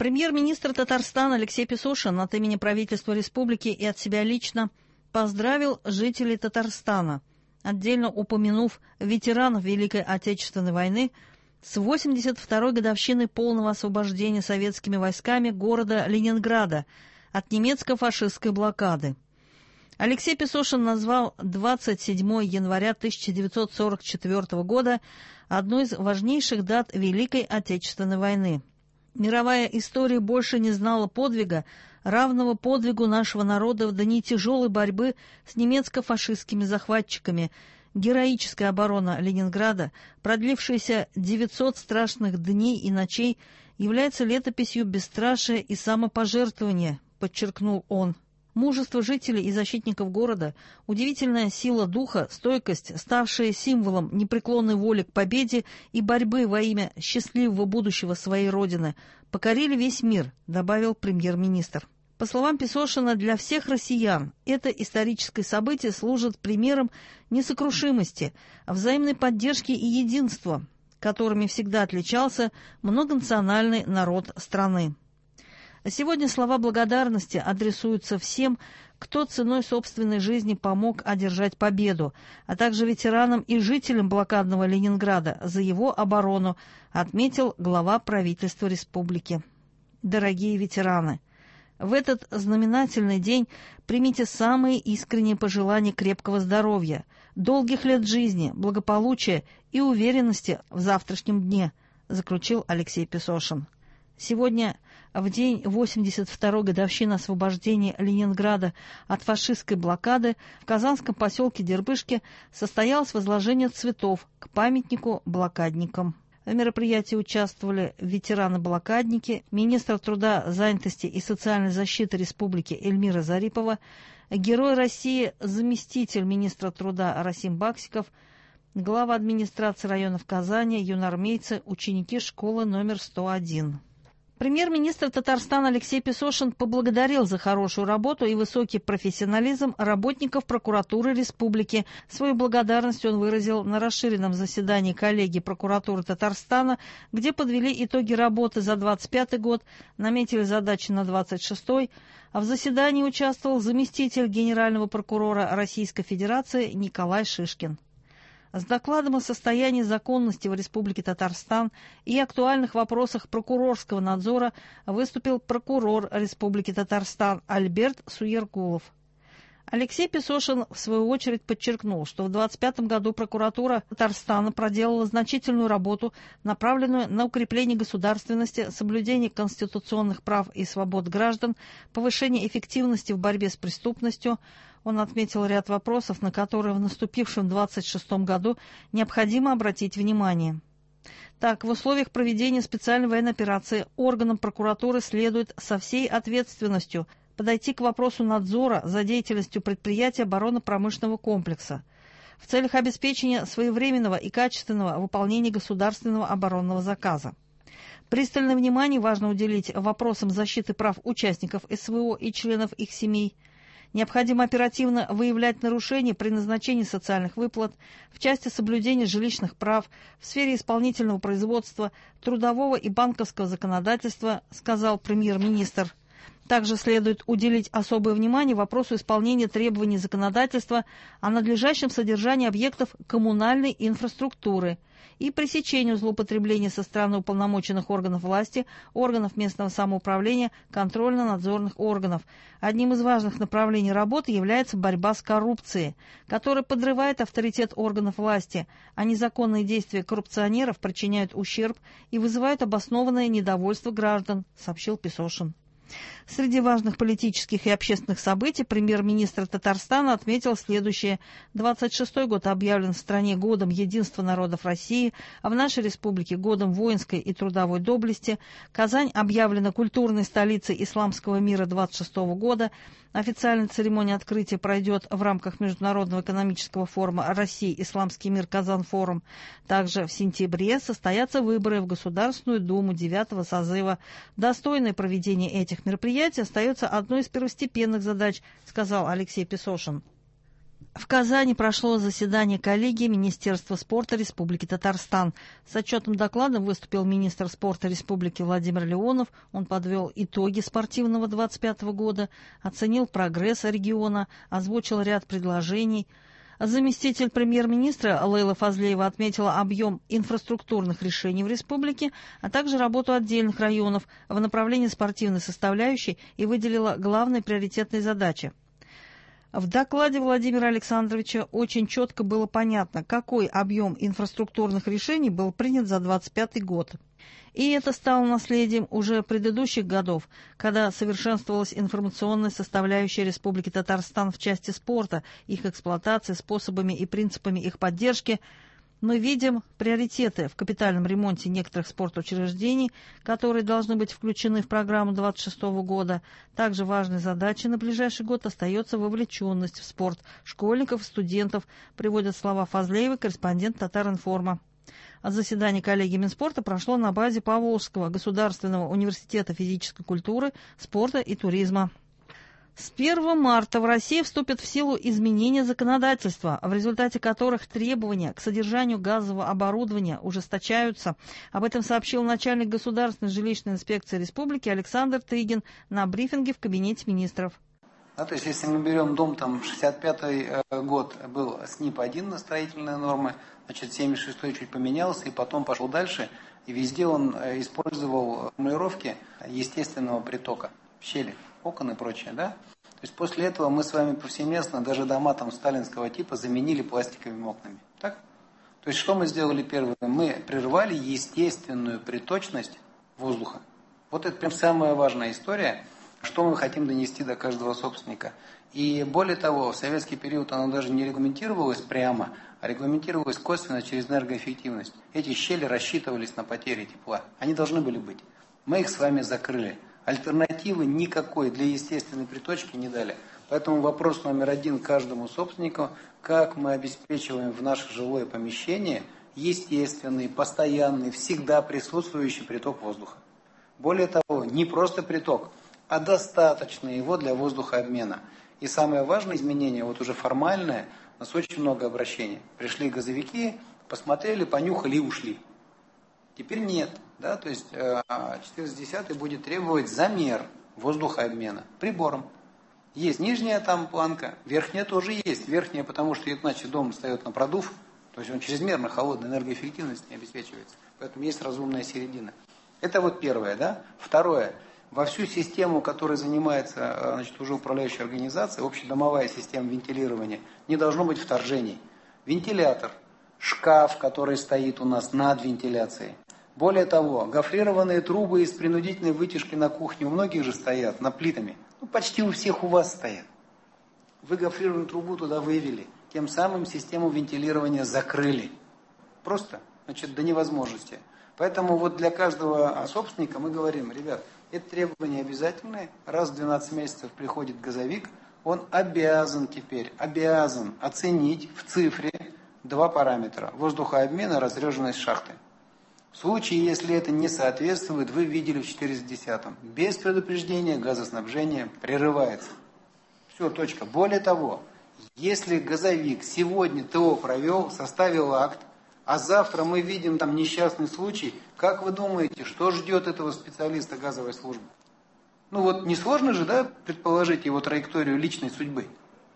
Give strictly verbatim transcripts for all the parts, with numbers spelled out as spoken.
Премьер-министр Татарстана Алексей Песошин от имени правительства республики и от себя лично поздравил жителей Татарстана, отдельно упомянув ветеранов Великой Отечественной войны с восемьдесят второй годовщиной полного освобождения советскими войсками города Ленинграда от немецко-фашистской блокады. Алексей Песошин назвал двадцать седьмое января тысяча девятьсот сорок четвёртого года одной из важнейших дат Великой Отечественной войны. Мировая история больше не знала подвига, равного подвигу нашего народа в дни тяжелой борьбы с немецко-фашистскими захватчиками. Героическая оборона Ленинграда, продлившаяся девятьсот страшных дней и ночей, является летописью бесстрашия и самопожертвования, подчеркнул он. Мужество жителей и защитников города, удивительная сила духа, стойкость, ставшие символом непреклонной воли к победе и борьбы во имя счастливого будущего своей родины, покорили весь мир, добавил премьер-министр. По словам Песошина, для всех россиян это историческое событие служит примером несокрушимости, взаимной поддержки и единства, которыми всегда отличался многонациональный народ страны. Сегодня слова благодарности адресуются всем, кто ценой собственной жизни помог одержать победу, а также ветеранам и жителям блокадного Ленинграда за его оборону, отметил глава правительства республики. Дорогие ветераны, в этот знаменательный день примите самые искренние пожелания крепкого здоровья, долгих лет жизни, благополучия и уверенности в завтрашнем дне, заключил Алексей Песошин. Сегодня, в день восемьдесят второй годовщины освобождения Ленинграда от фашистской блокады, в казанском поселке Дербышки состоялось возложение цветов к памятнику блокадникам. В мероприятии участвовали ветераны-блокадники, министр труда, занятости и социальной защиты республики Эльмира Зарипова, герой России, заместитель министра труда Расим Баксиков, глава администрации районов Казани, юноармейцы, ученики школы номер сто один. Премьер-министр Татарстана Алексей Песошин поблагодарил за хорошую работу и высокий профессионализм работников прокуратуры республики. Свою благодарность он выразил на расширенном заседании коллегии прокуратуры Татарстана, где подвели итоги работы за двадцать пятый год, наметили задачи на двадцать шестой, а в заседании участвовал заместитель генерального прокурора Российской Федерации Николай Шишкин. С докладом о состоянии законности в Республике Татарстан и актуальных вопросах прокурорского надзора выступил прокурор Республики Татарстан Альберт Суергулов. Алексей Песошин, в свою очередь, подчеркнул, что в двадцать пятом году прокуратура Татарстана проделала значительную работу, направленную на укрепление государственности, соблюдение конституционных прав и свобод граждан, повышение эффективности в борьбе с преступностью. Он отметил ряд вопросов, на которые в наступившем двадцать шестом году необходимо обратить внимание. Так, в условиях проведения специальной военной операции органам прокуратуры следует со всей ответственностью подойти к вопросу надзора за деятельностью предприятий оборонно-промышленного комплекса в целях обеспечения своевременного и качественного выполнения государственного оборонного заказа. Пристальное внимание важно уделить вопросам защиты прав участников СВО и членов их семей. Необходимо оперативно выявлять нарушения при назначении социальных выплат в части соблюдения жилищных прав, в сфере исполнительного производства, трудового и банковского законодательства, сказал премьер-министр. Также следует уделить особое внимание вопросу исполнения требований законодательства о надлежащем содержании объектов коммунальной инфраструктуры и пресечению злоупотребления со стороны уполномоченных органов власти, органов местного самоуправления, контрольно-надзорных органов. Одним из важных направлений работы является борьба с коррупцией, которая подрывает авторитет органов власти, а незаконные действия коррупционеров причиняют ущерб и вызывают обоснованное недовольство граждан, сообщил Песошин. Среди важных политических и общественных событий премьер-министр Татарстана отметил следующее. двадцать шестой год объявлен в стране годом единства народов России, а в нашей республике годом воинской и трудовой доблести. Казань объявлена культурной столицей исламского мира двадцать шестого года. Официальная церемония открытия пройдет в рамках Международного экономического форума «Россия. Исламский мир. Казан-форум». Также в сентябре состоятся выборы в Государственную Думу девятого созыва. Достойное проведение этих мероприятий остается одной из первостепенных задач, сказал Алексей Песошин. В Казани прошло заседание коллегии Министерства спорта Республики Татарстан. С отчетным докладом выступил министр спорта Республики Владимир Леонов. Он подвел итоги спортивного двадцать пятого года, оценил прогресс региона, озвучил ряд предложений. Заместитель премьер-министра Лейла Фазлеева отметила объем инфраструктурных решений в республике, а также работу отдельных районов в направлении спортивной составляющей и выделила главные приоритетные задачи. В докладе Владимира Александровича очень четко было понятно, какой объем инфраструктурных решений был принят за двадцать пятый год. И это стало наследием уже предыдущих годов, когда совершенствовалась информационная составляющая Республики Татарстан в части спорта, их эксплуатации, способами и принципами их поддержки. Мы видим приоритеты в капитальном ремонте некоторых спортучреждений, которые должны быть включены в программу двадцать шестого года. Также важной задачей на ближайший год остается вовлеченность в спорт школьников и студентов, приводят слова Фазлеевой, корреспондент Татар-Информа. Заседание коллегии Минспорта прошло на базе Поволжского государственного университета физической культуры, спорта и туризма. С первого марта в России вступят в силу изменения законодательства, в результате которых требования к содержанию газового оборудования ужесточаются. Об этом сообщил начальник Государственной жилищной инспекции Республики Александр Тыгин на брифинге в Кабинете министров. Да, то есть, если мы берем дом, там, шестьдесят пятый год был СНИП один на строительные нормы, значит, семьдесят шестой чуть поменялся, и потом пошел дальше, и везде он использовал формулировки естественного притока, щели, окон и прочее, да? То есть, после этого мы с вами повсеместно, даже дома там сталинского типа, заменили пластиковыми окнами, так? То есть, что мы сделали первым? Мы прервали естественную приточность воздуха. Вот это прям самая важная история, что мы хотим донести до каждого собственника. И более того, в советский период оно даже не регламентировалось прямо, а регламентировалось косвенно через энергоэффективность. Эти щели рассчитывались на потери тепла. Они должны были быть. Мы их с вами закрыли. Альтернативы никакой для естественной приточки не дали. Поэтому вопрос номер один каждому собственнику, как мы обеспечиваем в наше жилое помещение естественный, постоянный, всегда присутствующий приток воздуха. Более того, не просто приток, а достаточно его для воздухообмена. И самое важное изменение, вот уже формальное, у нас очень много обращений. Пришли газовики, посмотрели, понюхали и ушли. Теперь нет. Да? То есть четыреста десятый будет требовать замер воздухообмена прибором. Есть нижняя там планка, верхняя тоже есть. Верхняя, потому что иначе дом встает на продув, то есть он чрезмерно холодный, энергоэффективность не обеспечивается. Поэтому есть разумная середина. Это вот первое. Да? Второе. Во всю систему, которой занимается, значит, уже управляющая организация, общедомовая система вентилирования, не должно быть вторжений. Вентилятор, шкаф, который стоит у нас над вентиляцией. Более того, гофрированные трубы из принудительной вытяжки на кухне у многих же стоят, на плитами. Ну, почти у всех у вас стоят. Вы гофрированную трубу туда вывели, тем самым систему вентилирования закрыли. Просто, значит, до невозможности. Поэтому вот для каждого собственника мы говорим, ребят, это требование обязательное. Раз в двенадцать месяцев приходит газовик, он обязан теперь, обязан оценить в цифре два параметра. Воздухообмен и разреженность шахты. В случае, если это не соответствует, вы видели в четыреста десятом. Без предупреждения газоснабжение прерывается. Все, точка. Более того, если газовик сегодня ТО провел, составил акт, а завтра мы видим там несчастный случай, как вы думаете, что ждет этого специалиста газовой службы? Ну вот несложно же, да, предположить его траекторию личной судьбы?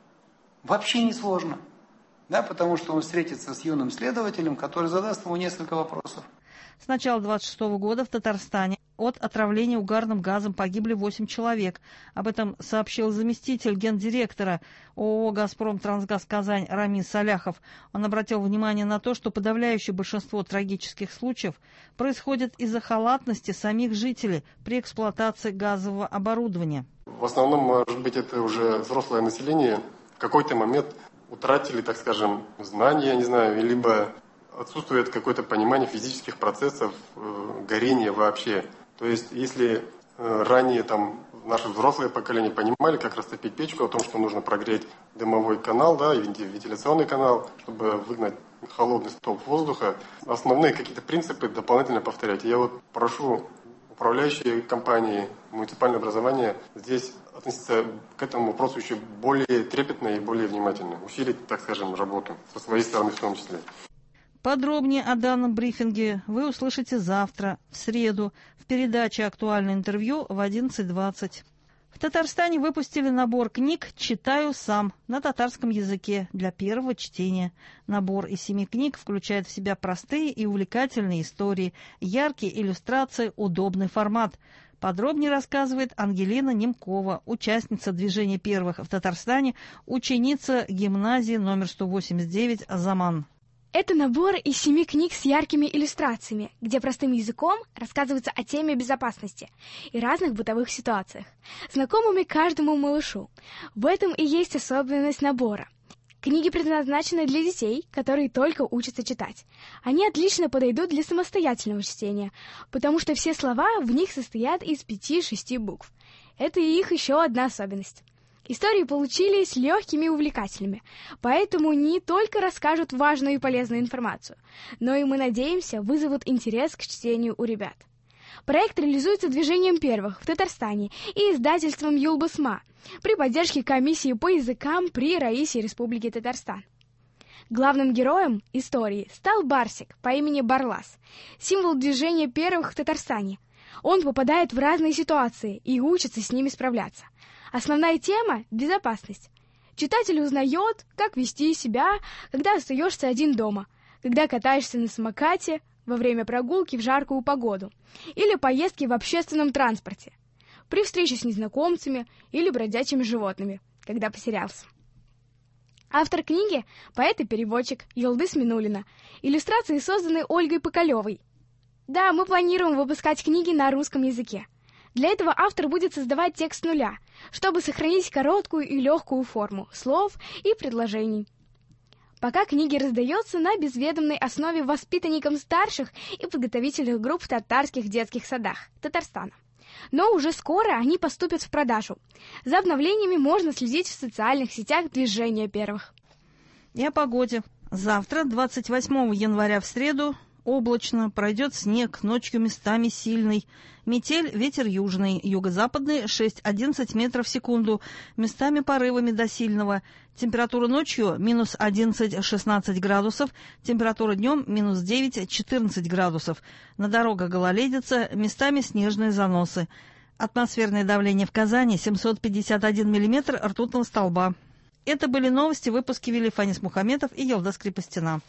Вообще не сложно. Да, потому что он встретится с юным следователем, который задаст ему несколько вопросов. С начала двадцать шестого года в Татарстане от отравления угарным газом погибли восемь человек. Об этом сообщил заместитель гендиректора ООО «Газпром-Трансгаз Казань» Рамин Саляхов. Он обратил внимание на то, что подавляющее большинство трагических случаев происходит из-за халатности самих жителей при эксплуатации газового оборудования. В основном, может быть, это уже взрослое население в какой-то момент утратили, так скажем, знания, я не знаю, либо отсутствует какое-то понимание физических процессов э, горения вообще. То есть, если э, ранее там наше взрослое поколение понимали, как растопить печку, о том, что нужно прогреть дымовой канал, да, и вентиляционный канал, чтобы выгнать холодный столб воздуха, основные какие-то принципы дополнительно повторять. Я вот прошу управляющие компании, муниципальное образование здесь относиться к этому вопросу еще более трепетно и более внимательно, усилить, так скажем, работу со своей стороны в том числе. Подробнее о данном брифинге вы услышите завтра, в среду, в передаче «Актуальное интервью» в одиннадцать двадцать. В Татарстане выпустили набор книг «Читаю сам» на татарском языке для первого чтения. Набор из семи книг включает в себя простые и увлекательные истории, яркие иллюстрации, удобный формат. Подробнее рассказывает Ангелина Немкова, участница движения первых в Татарстане, ученица гимназии номер сто восемьдесят девять «Заман». Это набор из семи книг с яркими иллюстрациями, где простым языком рассказывается о теме безопасности и разных бытовых ситуациях, знакомыми каждому малышу. В этом и есть особенность набора. Книги предназначены для детей, которые только учатся читать. Они отлично подойдут для самостоятельного чтения, потому что все слова в них состоят из пяти-шести букв. Это и их еще одна особенность. Истории получились легкими и увлекательными, поэтому не только расскажут важную и полезную информацию, но и, мы надеемся, вызовут интерес к чтению у ребят. Проект реализуется движением первых в Татарстане и издательством Юлбасма при поддержке комиссии по языкам при Раисе Республики Татарстан. Главным героем истории стал Барсик по имени Барлас, символ движения первых в Татарстане. Он попадает в разные ситуации и учится с ними справляться. Основная тема – безопасность. Читатель узнает, как вести себя, когда остаешься один дома, когда катаешься на самокате во время прогулки в жаркую погоду или поездки в общественном транспорте, при встрече с незнакомцами или бродячими животными, когда потерялся. Автор книги – поэт и переводчик Юлдыз Минулина. Иллюстрации созданы Ольгой Поколевой. Да, мы планируем выпускать книги на русском языке. Для этого автор будет создавать текст с нуля, чтобы сохранить короткую и легкую форму слов и предложений. Пока книги раздаются на безведомной основе воспитанникам старших и подготовительных групп в татарских детских садах Татарстана. Но уже скоро они поступят в продажу. За обновлениями можно следить в социальных сетях движения первых. И о погоде. Завтра, двадцать восьмого января в среду, облачно, пройдет снег, ночью местами сильный. Метель, ветер южный, юго-западный шесть-одиннадцать метров в секунду, местами порывами до сильного. Температура ночью минус одиннадцать-шестнадцать градусов, температура днем минус девять-четырнадцать градусов. На дорогах гололедица, местами снежные заносы. Атмосферное давление в Казани семьсот пятьдесят один миллиметр ртутного столба. Это были новости, выпуски вели Фанис Мухаметов и Елдас Крепостина.